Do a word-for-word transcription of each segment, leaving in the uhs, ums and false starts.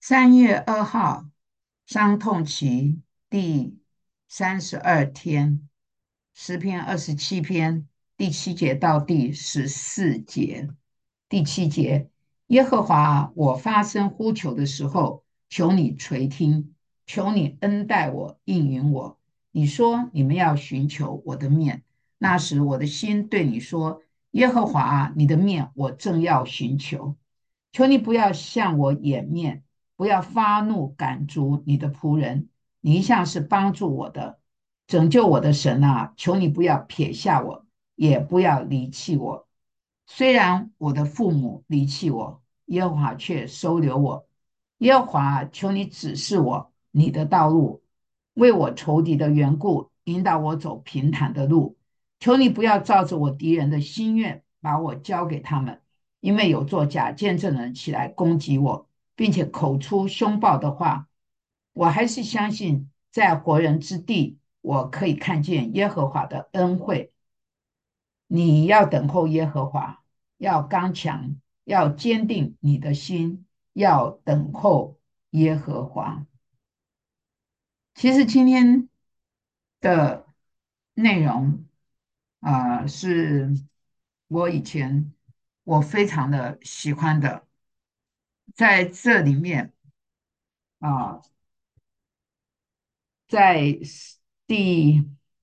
三月二号，伤痛期第三十二天，诗篇二十七篇第七节到第十四节。第七节，耶和华，我发声呼求的时候，求你垂听，求你恩待我，应允我。你说你们要寻求我的面，那时我的心对你说：耶和华，你的面我正要寻求。求你不要向我掩面，不要发怒赶逐你的仆人。你一向是帮助我的，拯救我的神啊！求你不要撇下我，也不要离弃我。虽然我的父母离弃我，耶和华却收留我。耶和华，求你指示我你的道路，为我仇敌的缘故，引导我走平坦的路。求你不要照着我敌人的心愿，把我交给他们。因为有做假见证人起来攻击我，并且口出凶暴的话，我还是相信在活人之地，我可以看见耶和华的恩惠。你要等候耶和华，要刚强，要坚定你的心，要等候耶和华。其实今天的内容啊、呃是我以前我非常的喜欢的，在这里面啊、在第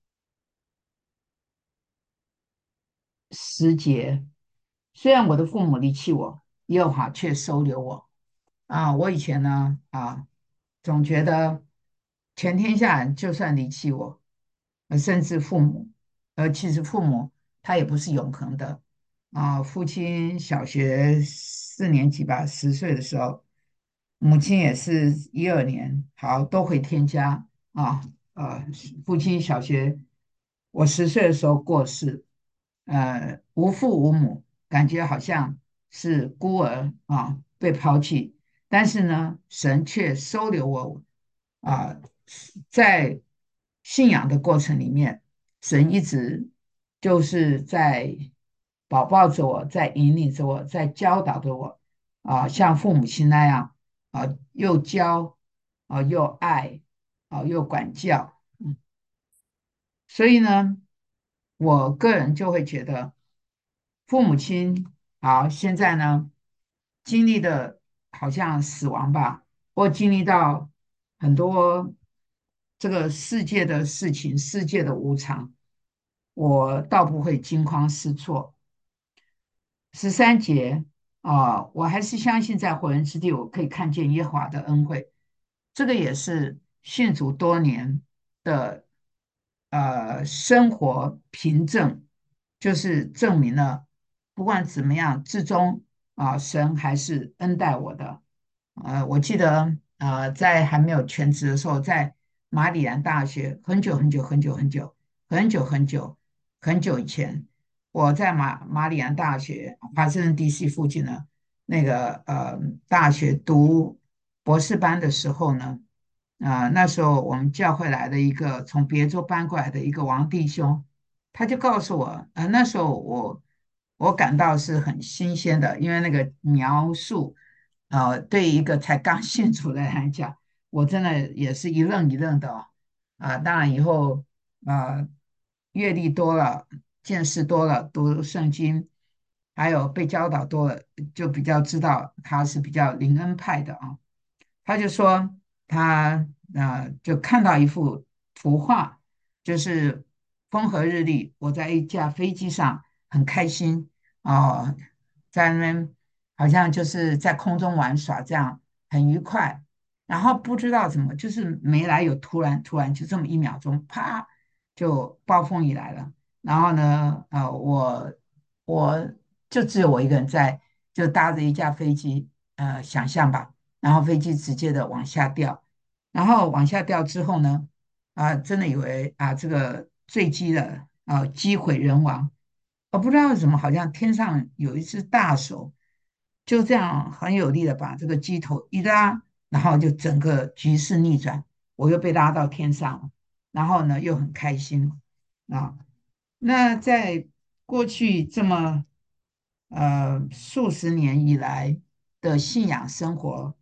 十节，虽然我的父母离弃我，耶和华却收留我。啊，我以前呢啊，总觉得全天下人就算离弃我，呃甚至父母，呃，其实父母他也不是永恒的啊。父亲小学四年级吧，十岁的时候，母亲也是一二年，好都回天家啊。呃，父亲小学我十岁的时候过世，呃，无父无母，感觉好像是孤儿啊，被抛弃。但是呢，神却收留我啊，在信仰的过程里面，神一直就是在保抱着我，在引领着我，在教导着我啊，像父母亲那样啊，又教啊，又爱啊，又管教。嗯，所以呢，我个人就会觉得，父母亲好，现在呢，经历的好像死亡吧，或经历到很多这个世界的事情，世界的无常，我倒不会惊慌失措。十三节啊，我还是相信在活人之地，我可以看见耶和华的恩惠。这个也是信主多年的呃生活凭证，就是证明了不管怎么样，至终啊，神还是恩待我的。呃，我记得呃，在还没有全职的时候，在马里兰大学很久很久很久很久很久很久很久以前。我在马马里兰大学华盛顿 D C 附近的那个呃大学读博士班的时候呢，啊、那时候我们教会来的一个从别州搬过来的一个王弟兄，他就告诉我，呃，那时候我我感到是很新鲜的，因为那个描述，呃，对于一个才刚信主的人来讲，我真的也是一愣一愣的哦。啊、当然以后啊、阅历多了。见识多了，读圣经，还有被教导多了，就比较知道他是比较灵恩派的啊。他就说他呃就看到一幅图画，就是风和日丽，我在一架飞机上很开心哦，在那边好像就是在空中玩耍，这样很愉快。然后不知道怎么，就是没来有突然突然就这么一秒钟，啪就暴风雨来了。然后呢，呃，我我就只有我一个人在，就搭着一架飞机，呃，想象吧。然后飞机直接的往下掉，然后往下掉之后呢，啊，真的以为啊这个坠机了，啊，机毁人亡。我不知道为什么，好像天上有一只大手，就这样很有力的把这个机头一拉，然后就整个局势逆转，我又被拉到天上了，然后呢又很开心啊。那在过去这么呃数十年以来的信仰生活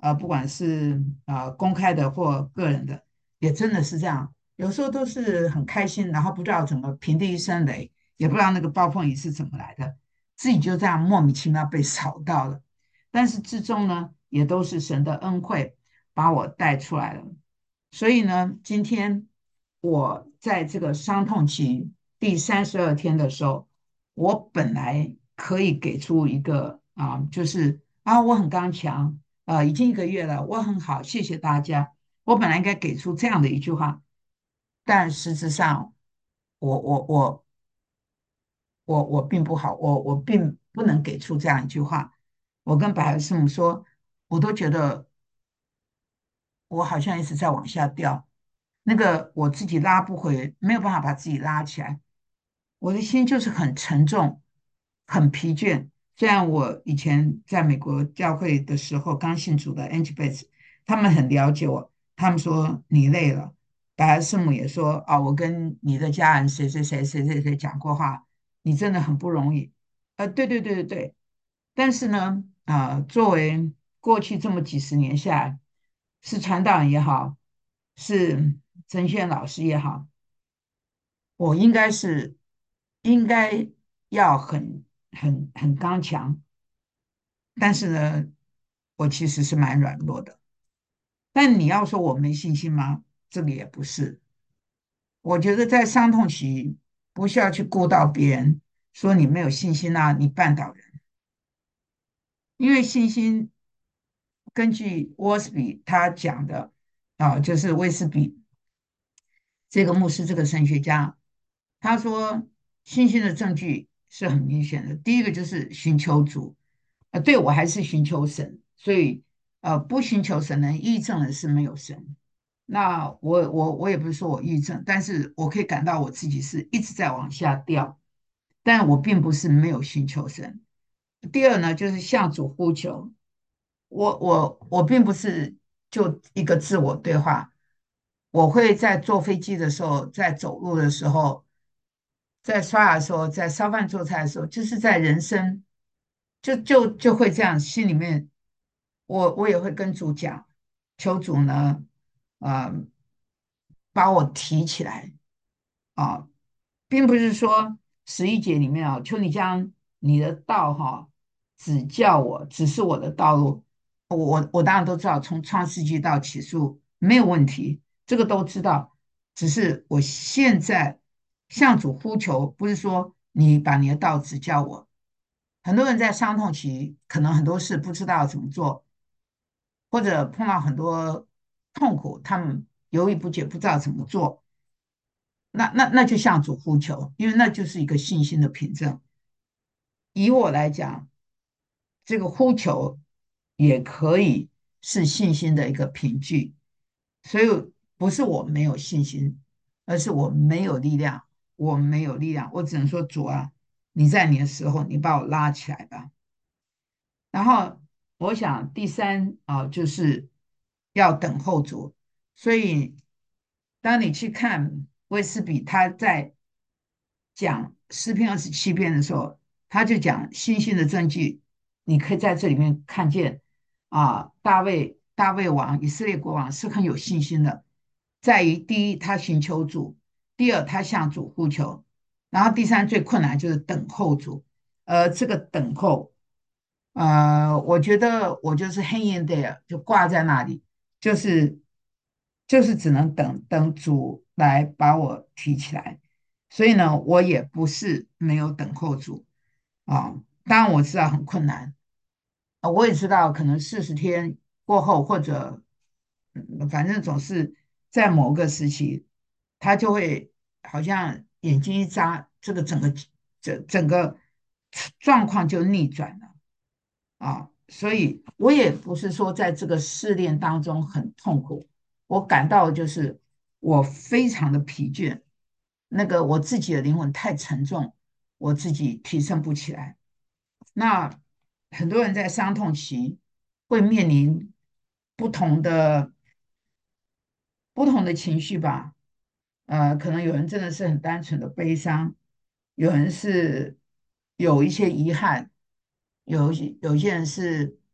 呃，不管是呃公开的或个人的，也真的是这样。有时候都是很开心，然后不知道怎么平地一声雷，也不知道那个暴风雨是怎么来的，自己就这样莫名其妙被扫到了。但是至终呢，也都是神的恩惠把我带出来了。所以呢，今天我在这个伤痛期第三十二天的时候，我本来可以给出一个啊，就是啊，我很刚强，呃，已经一个月了，我很好，谢谢大家。我本来应该给出这样的一句话，但实质上，我我我我我并不好，我我并不能给出这样一句话。我跟百合师母说，我都觉得我好像一直在往下掉，那个我自己拉不回，没有办法把自己拉起来。我的心就是很沉重，很疲倦。虽然我以前在美国教会的时候，刚信主的 Angie Bates，他们很了解我，他们说你累了。白师母也说啊，我跟你的家人谁谁谁谁谁谁讲过话，你真的很不容易。呃，对对对对对。但是呢，啊、作为过去这么几十年下来，是传道人也好，是神学院老师也好。我应该是应该要很很很刚强，但是呢，我其实是蛮软弱的。但你要说我没信心吗？这个也不是。我觉得在伤痛期不需要去顾到别人说你没有信心啊，你绊倒人，因为信心根据沃斯比他讲的啊，就是威斯比这个牧师这个神学家，他说信心的证据是很明显的。第一个就是寻求主，呃，对我还是寻求神，所以呃，不寻求神呢，异证的是没有神。那我我我也不是说我抑郁症，但是我可以感到我自己是一直在往下掉，但我并不是没有寻求神。第二呢，就是向主呼求，我我我并不是就一个自我对话，我会在坐飞机的时候，在走路的时候，在刷牙的时候，在烧饭做菜的时候，就是在人生就就就会这样，心里面我我也会跟主讲，求主呢，呃，把我提起来啊，并不是说十一节里面啊，求你将你的道哈、指教我，指示我的道路。我我当然都知道，从创世纪到起诉没有问题，这个都知道。只是我现在向主呼求，不是说你把你的道指教我。很多人在伤痛期，可能很多事不知道怎么做，或者碰到很多痛苦，他们犹豫不决，不知道怎么做。那那那就向主呼求，因为那就是一个信心的凭证。以我来讲，这个呼求也可以是信心的一个凭据。所以不是我没有信心，而是我没有力量。我没有力量，我只能说主啊，你在你的时候，你把我拉起来吧。然后我想第三啊，就是要等候主。所以当你去看威斯比他在讲诗篇二十七篇的时候，他就讲信心的证据，你可以在这里面看见啊，大卫大卫王以色列国王是很有信心的，在于第一他寻求主，第二他向主呼求，然后第三最困难就是等候主。呃，这个等候。呃，我觉得我就是 hang in there，就挂在那里，就是就是只能等等主来把我提起来。所以呢，我也不是没有等候主啊，当然我知道很困难，啊，我也知道可能四十天过后，或者嗯反正总是在某个时期，他就会好像眼睛一眨，这个整个整整个状况就逆转了。啊，所以我也不是说在这个试炼当中很痛苦，我感到就是我非常的疲倦，那个我自己的灵魂太沉重，我自己提升不起来。那很多人在伤痛期会面临不同的不同的情绪吧，呃，可能有人真的是很单纯的悲伤，有人是有一些遗憾，有一些有些人是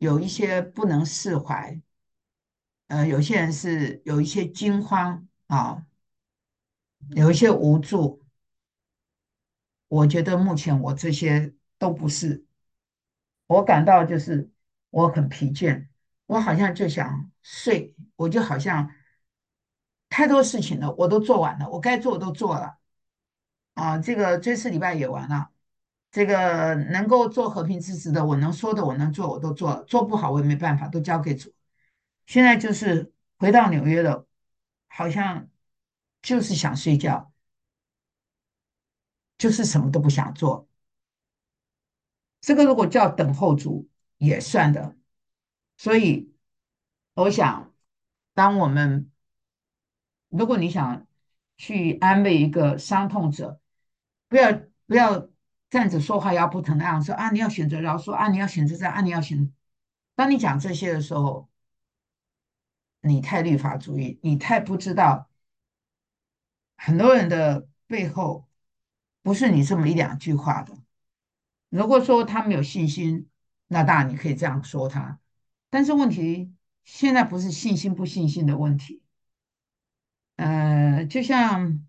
有一些不能释怀，呃，有些人是有一些惊慌啊，有一些无助。我觉得目前我这些都不是，我感到就是我很疲倦，我好像就想睡，我就好像太多事情了，我都做完了，我该做的都做了啊。这个追思礼拜也完了，这个能够做和平之子的，我能说的我能做我都做了，做不好我也没办法，都交给主。现在就是回到纽约了，好像就是想睡觉，就是什么都不想做。这个如果叫等候主也算的，所以我想，当我们如果你想去安慰一个伤痛者，不要不要站着说话腰不疼那样说啊，你要选择饶恕啊，你要选择这样啊，你要选。当你讲这些的时候，你太律法主义，你太不知道很多人的背后不是你这么一两句话的。如果说他没有信心，那当然你可以这样说他。但是问题现在不是信心不信心的问题，呃，就像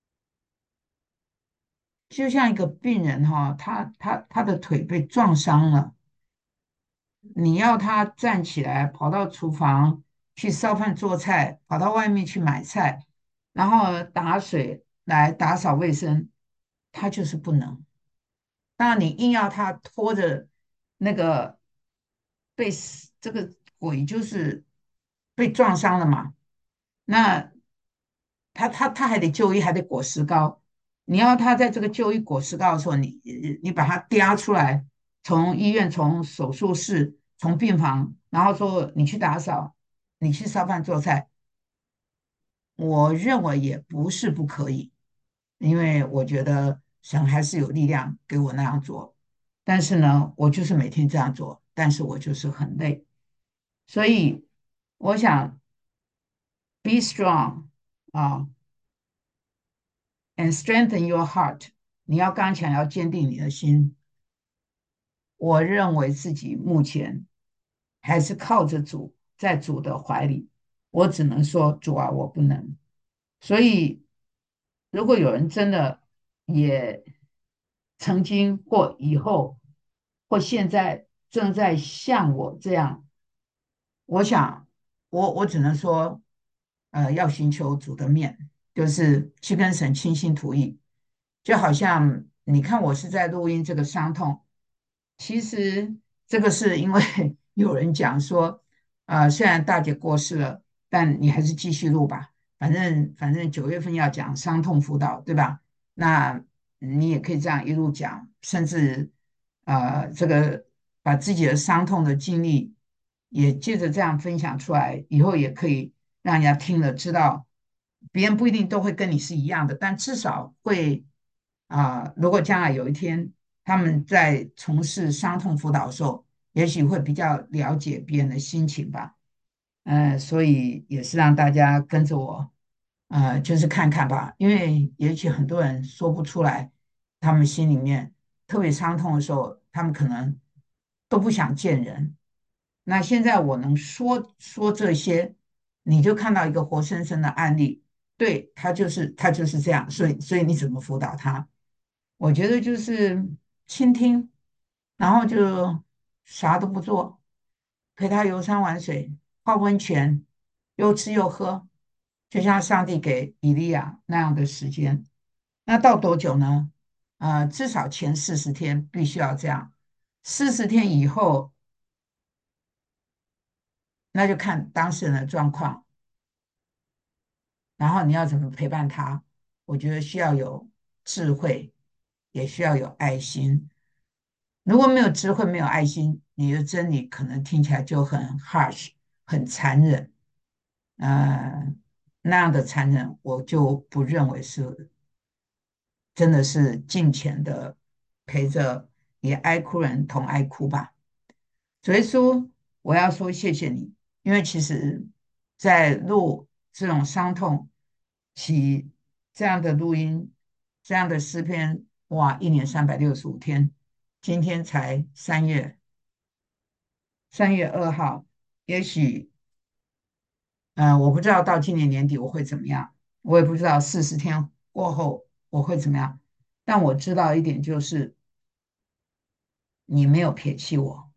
就像一个病人哈，他他他的腿被撞伤了，你要他站起来跑到厨房去烧饭做菜，跑到外面去买菜，然后打水来打扫卫生，他就是不能。那你硬要他拖着那个被这个鬼就是被撞伤了嘛？那他他他还得就医，还得裹石膏。你要他在这个就医裹石膏的时候，你你把他嗲出来，从医院、从手术室、从病房，然后说你去打扫，你去烧饭做菜，我认为也不是不可以，因为我觉得神还是有力量给我那样做。但是呢，我就是每天这样做，但是我就是很累，所以我想 be strong 啊，and strengthen your heart。你要刚强，要坚定你的心。我认为自己目前还是靠着主，在主的怀里。我只能说，主啊，我不能。所以，如果有人真的也曾经或以后或现在正在像我这样，我想，我我只能说，呃，要寻求主的面，就是去跟神倾心吐意。就好像你看，我是在录音这个伤痛，其实这个是因为有人讲说，呃，虽然大姐过世了，但你还是继续录吧，反正反正九月份要讲伤痛辅导，对吧？那你也可以这样一路讲，甚至呃，这个把自己的伤痛的经历也借着这样分享出来，以后也可以让人家听了知道，别人不一定都会跟你是一样的，但至少会啊、如果将来有一天他们在从事伤痛辅导的时候，也许会比较了解别人的心情吧。呃，所以也是让大家跟着我，呃，就是看看吧，因为也许很多人说不出来，他们心里面特别伤痛的时候，他们可能都不想见人。那现在我能说说这些，你就看到一个活生生的案例，对，他就是他就是这样，所以所以你怎么辅导他？我觉得就是倾听，然后就啥都不做，陪他游山玩水、泡温泉，又吃又喝，就像上帝给以利亚那样的时间。那到多久呢？呃，至少前四十天必须要这样，四十天以后，那就看当事人的状况，然后你要怎么陪伴他。我觉得需要有智慧，也需要有爱心。如果没有智慧，没有爱心，你的真理可能听起来就很 harsh，很残忍。呃，那样的残忍，我就不认为是真的是敬虔的陪着也爱哭人同爱哭吧。主耶稣，我要说谢谢你，因为其实，在录这种伤痛起这样的录音，这样的诗篇，哇，一年三百六十五天，今天才三月， 三月二号，也许，嗯、呃我不知道到今年年底我会怎么样，我也不知道四十天过后我会怎么样，但我知道一点就是，你没有撇弃我。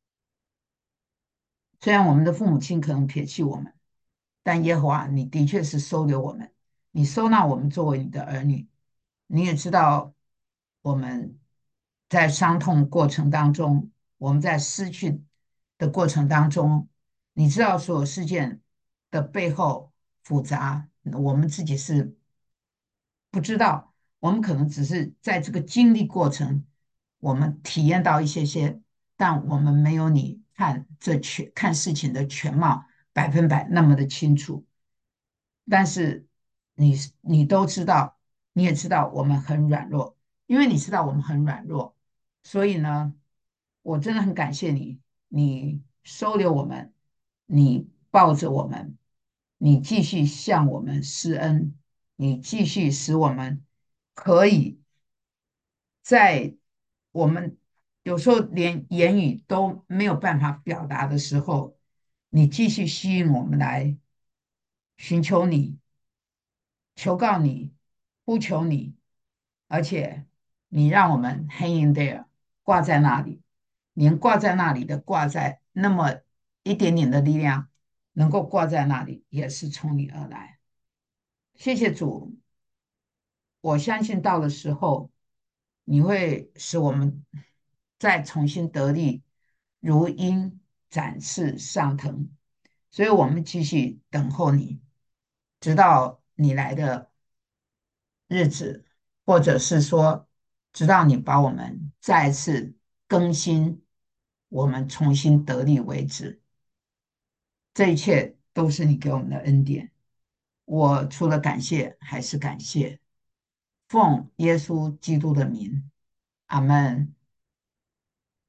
虽然我们的父母亲可能撇弃我们，但耶和华，你的确是收留我们，你收纳我们作为你的儿女。你也知道，我们在伤痛过程当中，我们在失去的过程当中，你知道所有事件的背后复杂，我们自己是不知道，我们可能只是在这个经历过程，我们体验到一些些，但我们没有你看这全看事情的全貌百分百那么的清楚。但是你你都知道，你也知道我们很软弱，因为你知道我们很软弱，所以呢，我真的很感谢你，你收留我们，你抱着我们，你继续向我们施恩，你继续使我们可以在我们有时候连言语都没有办法表达的时候，你继续吸引我们来寻求你。求告你，呼求你，而且你让我们 hang in there，挂在那里，连挂在那里的挂在那么一点点的力量，能够挂在那里，也是从你而来。谢谢主，我相信到的时候，你会使我们再重新得力，如鹰展翅上腾。所以我们继续等候你，直到你来的日子，或者是说，直到你把我们再次更新，我们重新得力为止。这一切都是你给我们的恩典。我除了感谢还是感谢，奉耶稣基督的名，阿门。